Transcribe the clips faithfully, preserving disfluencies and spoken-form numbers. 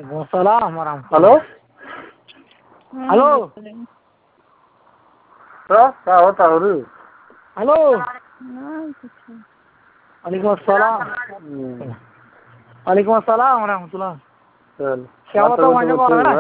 Waalaikumsalam warahmatullahi. Halo. Halo. Terus tahu tahu. Halo. Waalaikumsalam. Waalaikumsalam warahmatullahi. Siapa tuh namanya orang?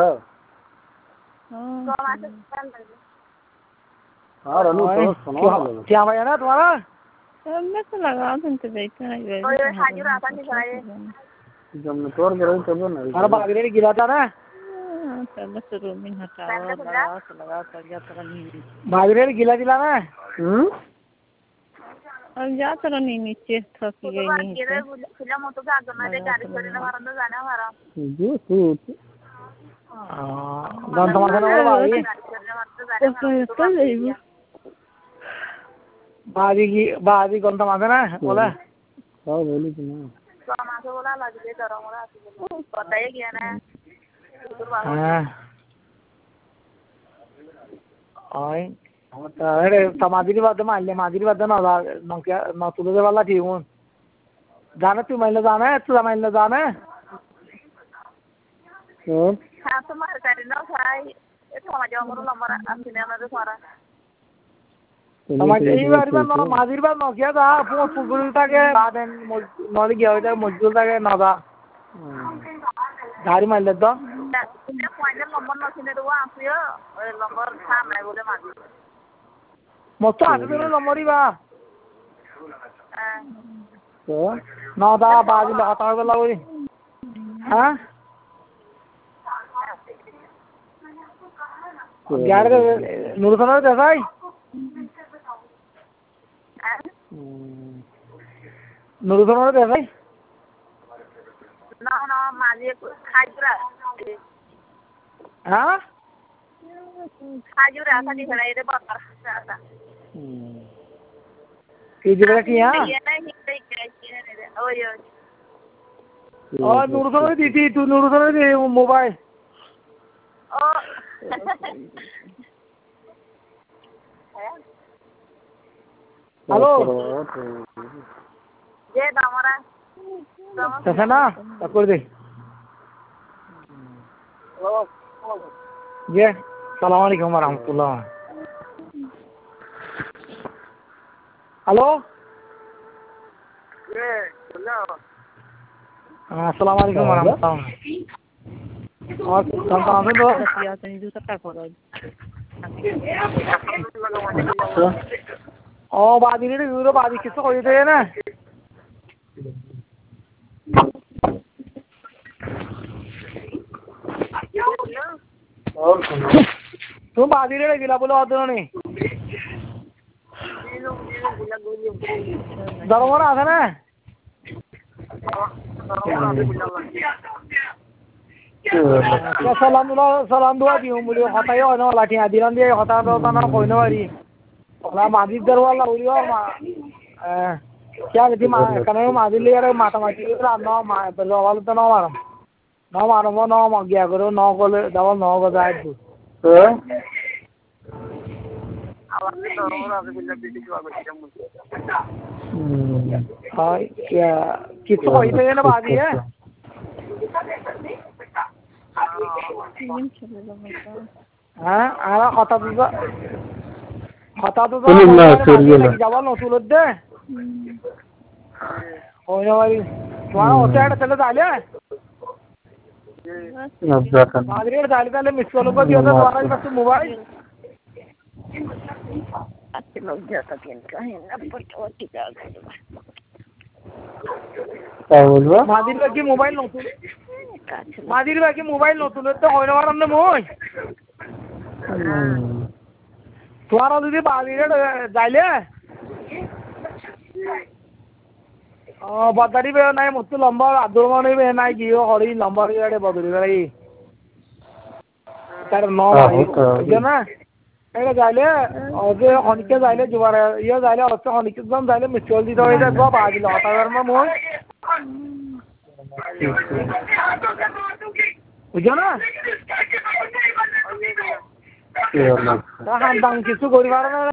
हाँ रानू तो सुनो क्या भाई ना तुम्हारा मैं तो लगा तुम तो बैठे नहीं और ये खाजी राता नहीं खाए जब मैं तोड़ के रही तब ना अरे बागरे ने गिरा था ना सब बस रूम में हटाओ लगा तो लगा कर या तो नहीं बागरे ने गिला दिला ना हम्म और जा तो नहीं नीचे थक गई नहीं गिरे फिल्म हो तो क्या करना है गाड़ी छोड़ने हमारा तो जाना हमारा जो सूट गांव समाज ना बागी बागी की बागी गांव समाज ना बोला हाँ बोली थी ना तो हमारे बोला लग गए डरो मोरा पता ही क्या ना हाँ आई अरे समाधि बात मान ले समाधि बात ना ना क्या ना तुझे वाला ठीक हूँ जाना तू महिला जाना है तू महिला जाना है हाँ तो मार कर ना भाई ये तो हमारे जंगलों लंबा अंतिम में तो सारा समाज ये बार बार ना माजिर बार ना क्या था फोन फुगुल था के बाद नॉल गया होता है मजदूर था के ना था गाड़ी मार लेता ये फाइनल नंबर ना सीने तो वो आप ये नंबर था मैं बोले मार मस्त आते थे नंबर ही बा तो ना था बाजी लगाता है तो लगी हाँ ग्यारह नूर सना कैसा है नूर सना कैसा है ना ना मालिक खाजुरा हाँ खाजुरा था दिखा रहा है बहुत अच्छा की जगह की हाँ ये ना ही कहीं कहीं ओ यो और नूर सना दी थी तू नूर सना दी मोबाइल ओ हेलो ये दामरा कैसा ना तक दे ये सलाम अलैकुम रहमतुल्लाह हेलो ये ना हाँ सलाम अलैकुम रहमतुल्लाह और कौन कौन से दो या तो नहीं दूसरा क्या करो ओ बादी ने यूरो बादी किसको कोई थे ना और तुम बादी ने गिला बोलो आते हो नहीं दरवाजा आता ना क्या सलाम दुआ सलाम दुआ दी हूँ मुझे होता ही होना वाला ठीक है दिलान दिया होता तो होता ना कोई ना वाली वाला माजिद दरवाजा उड़ी और क्या कहती माँ कनेक्ट माजिद ले यार माता माची के साथ नौ माँ पर वाला तो नौ मारो नौ मारो वो नौ मार गया करो नौ को दवा नौ को जाए तू हाँ क्या किसको कोई तो ये ना बादी है हाँ आरा खाता तो खाता तो जवान नोटुल दे होने वाली तुम्हारा होते हैं चले डाले मागरे डाले डाले मिस कॉल को दिया था तुम्हारा बस मोबाइल अच्छे लोग जाता किन का है ना पटवा टिका क्या बोल रहा मादिर बाकी मोबाइल नोटुल मादिर बाकी मोबाइल नोटुल तो होने वाला हमने मोई तुम्हारा दीदी बागरे डाले हाँ बदारी पे नहीं मुझसे लंबा आदुर्मा नहीं पे नहीं कियो हरी लंबा के जड़े बदरी वाली कर नौ जो ना ऐसे जाले और जो हनिके जाले जुबारा ये जाले और से हनिके जम जाले मिस्टर दी तो इधर दो बाजी लाता है मैं मोह जो ना हाँ हम दांग किसको गोरी मारना